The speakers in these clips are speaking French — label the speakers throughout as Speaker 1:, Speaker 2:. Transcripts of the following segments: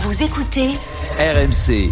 Speaker 1: Vous écoutez
Speaker 2: RMC.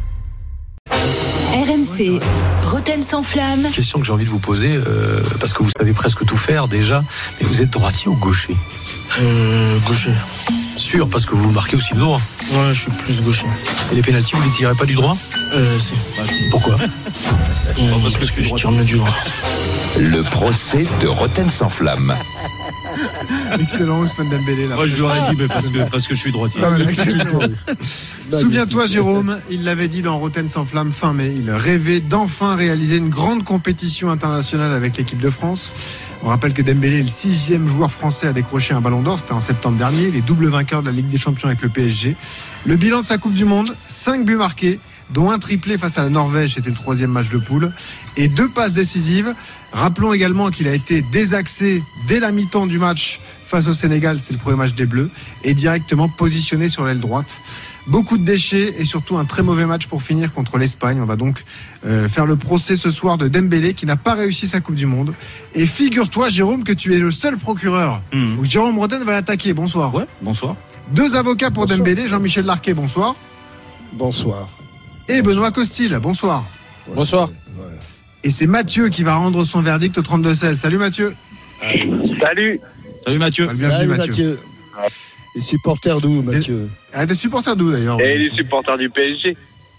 Speaker 1: RMC, Roten sans flamme.
Speaker 3: Question que j'ai envie de vous poser, parce que vous savez presque tout faire déjà, mais vous êtes droitier ou gaucher ?
Speaker 4: Gaucher.
Speaker 3: Sûr, parce que vous marquez aussi le droit.
Speaker 4: Ouais, je suis plus gaucher.
Speaker 3: Et les pénaltys, vous les tirez pas du droit ?
Speaker 4: Si.
Speaker 3: Pourquoi ?
Speaker 4: Parce que je tire mieux du droit.
Speaker 2: Le procès de Roten sans flamme.
Speaker 5: Excellent, Ousmane Dembélé.
Speaker 6: Moi, je lui aurais dit, mais parce que je suis droitier.
Speaker 5: Souviens-toi, Jérôme, il l'avait dit dans Roten sans flamme fin mai. Il rêvait d'enfin réaliser une grande compétition internationale avec l'équipe de France. On rappelle que Dembélé est le 6e joueur français à décrocher un ballon d'or. C'était en septembre dernier. Il est double vainqueur de la Ligue des Champions avec le PSG. Le bilan de sa Coupe du Monde, 5 buts marqués, dont un triplé face à la Norvège, c'était le 3e match de poule, et 2 passes décisives. Rappelons également qu'il a été désaxé dès la mi-temps du match face au Sénégal, c'est le premier match des Bleus, et directement positionné sur l'aile droite. Beaucoup de déchets et surtout un très mauvais match pour finir contre l'Espagne. On va donc faire le procès ce soir de Dembélé qui n'a pas réussi sa Coupe du Monde. Et figure-toi, Jérôme, que tu es le seul procureur. Donc Jérôme Roten va l'attaquer. Bonsoir.
Speaker 6: Ouais, bonsoir.
Speaker 5: 2 avocats pour Dembélé. Jean-Michel Larquet, bonsoir.
Speaker 7: Bonsoir.
Speaker 5: Et Benoît Costil, bonsoir.
Speaker 4: Bonsoir.
Speaker 5: Et c'est Mathieu qui va rendre son verdict au 32-16. Salut Mathieu.
Speaker 8: Salut.
Speaker 6: Salut Mathieu.
Speaker 5: Bienvenue
Speaker 7: Salut
Speaker 5: Mathieu.
Speaker 7: Les supporters d'où, Mathieu?
Speaker 5: T'es supporter d'où d'ailleurs?
Speaker 8: Et les supporters du PSG.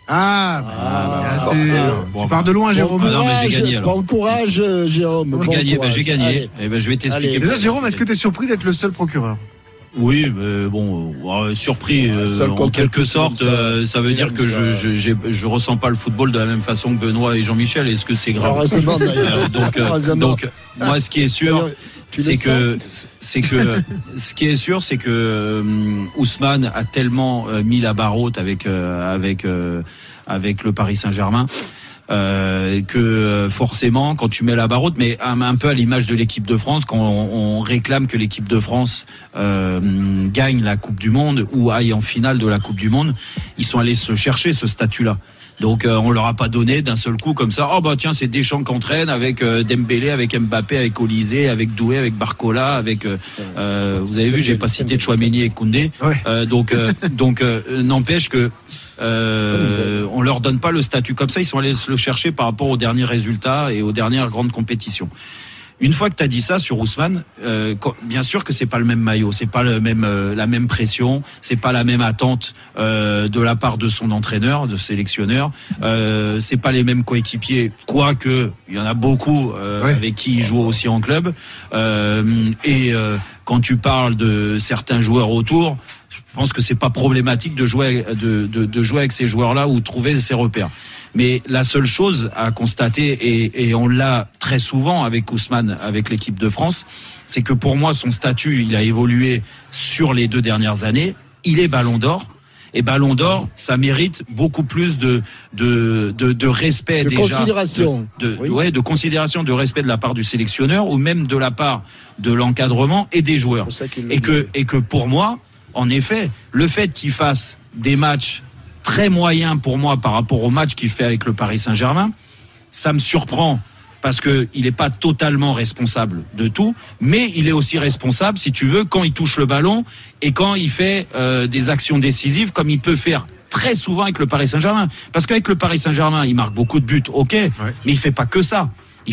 Speaker 5: Bien sûr.
Speaker 6: Bon,
Speaker 5: tu pars de loin, Jérôme.
Speaker 6: non, mais j'ai gagné, alors.
Speaker 7: Bon courage, Jérôme.
Speaker 6: J'ai gagné. Je vais t'expliquer.
Speaker 5: Déjà, Jérôme, est-ce que tu es surpris d'être le seul procureur?
Speaker 6: Oui, mais bon, surpris en quelque sorte. Ça veut dire que je ressens pas le football de la même façon que Benoît et Jean-Michel. Est-ce que c'est grave?
Speaker 7: Heureusement, d'ailleurs.
Speaker 6: Donc, moi, ce qui est sûr, c'est que ce qui est sûr, c'est que Ousmane a tellement mis la barre haute avec le Paris Saint-Germain. Que forcément quand tu mets la barre haute, mais un peu à l'image de l'équipe de France, quand on réclame que l'équipe de France gagne la Coupe du Monde ou aille en finale de la Coupe du Monde, ils sont allés se chercher ce statut-là. Donc on leur a pas donné d'un seul coup comme ça. Oh bah tiens, c'est Deschamps qui entraîne avec Dembélé, avec Mbappé, avec Olysée, avec Doué, avec Barcola, avec vous avez vu, j'ai pas cité Tchouaméni et Koundé.
Speaker 5: Ouais.
Speaker 6: Donc n'empêche que on leur donne pas le statut comme ça. Ils sont allés se le chercher par rapport aux derniers résultats et aux dernières grandes compétitions. Une fois que tu as dit ça sur Ousmane, bien sûr que c'est pas le même maillot, c'est pas la même pression, c'est pas la même attente de la part de son entraîneur, de sélectionneur, c'est pas les mêmes coéquipiers, quoique il y en a beaucoup avec qui il joue aussi en club. Quand tu parles de certains joueurs autour, je pense que c'est pas problématique de jouer avec ces joueurs-là ou trouver ses repères. Mais la seule chose à constater, et on l'a très souvent avec Ousmane, avec l'équipe de France, c'est que pour moi, son statut, il a évolué sur les 2 dernières années. Il est Ballon d'Or. Et Ballon d'Or, ça mérite beaucoup plus de respect,
Speaker 7: de
Speaker 6: déjà.
Speaker 7: Considération.
Speaker 6: De considération, de respect de la part du sélectionneur ou même de la part de l'encadrement et des joueurs. Et que pour moi, en effet, le fait qu'il fasse des matchs très moyen pour moi par rapport au match qu'il fait avec le Paris Saint-Germain, ça me surprend parce que il n'est pas totalement responsable de tout, mais il est aussi responsable, si tu veux, quand il touche le ballon et quand il fait des actions décisives comme il peut faire très souvent avec le Paris Saint-Germain. Parce qu'avec le Paris Saint-Germain, il marque beaucoup de buts, mais il fait pas que ça.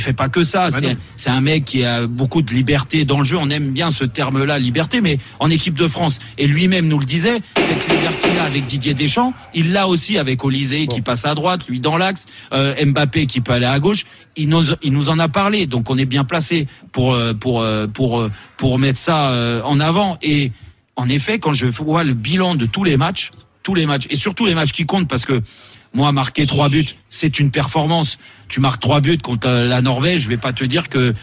Speaker 6: C'est un mec qui a beaucoup de liberté dans le jeu. On aime bien ce terme-là, liberté, mais en équipe de France. Et lui-même nous le disait, cette liberté-là avec Didier Deschamps, il l'a aussi avec Olysée qui passe à droite, lui dans l'axe, Mbappé qui peut aller à gauche. Il nous en a parlé, donc on est bien placé pour mettre ça en avant. Et en effet, quand je vois le bilan de tous les matchs, et surtout les matchs qui comptent, parce que moi, marquer 3 buts, c'est une performance. Tu marques 3 buts contre la Norvège, je vais pas te dire que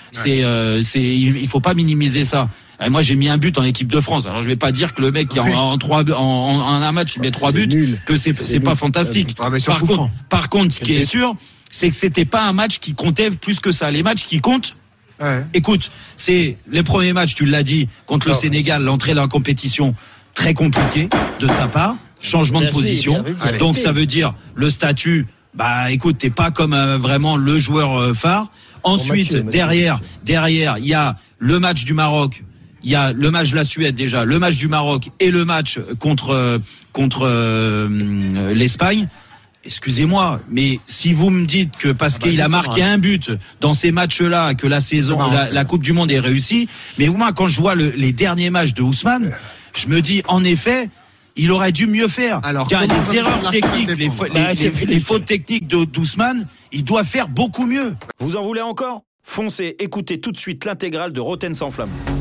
Speaker 6: il faut pas minimiser ça. Et moi, j'ai mis un but en équipe de France. Alors, je vais pas dire que le mec qui en un match, il met 3 buts, que c'est pas fantastique. Par contre, ce qui est sûr, c'est que c'était pas un match qui comptait plus que ça. Les matchs qui comptent, écoute, c'est les premiers matchs, tu l'as dit, contre le Sénégal, l'entrée dans la compétition, très compliquée de sa part. Changement de position. Donc ça veut dire le statut, écoute, t'es pas comme vraiment le joueur phare. Ensuite, derrière, il y a le match du Maroc il y a le match de la Suède déjà, le match du Maroc et le match contre l'Espagne. Excusez-moi, mais si vous me dites que parce qu'il a marqué un but dans ces matchs-là, que la saison, la Coupe du Monde est réussie, mais moi, quand je vois les derniers matchs de Ousmane, je me dis, en effet, il aurait dû mieux faire. Car les erreurs techniques, les fautes techniques d'Ousmane, il doit faire beaucoup mieux.
Speaker 9: Vous en voulez encore ? Foncez, écoutez tout de suite l'intégrale de Rotten sans flamme.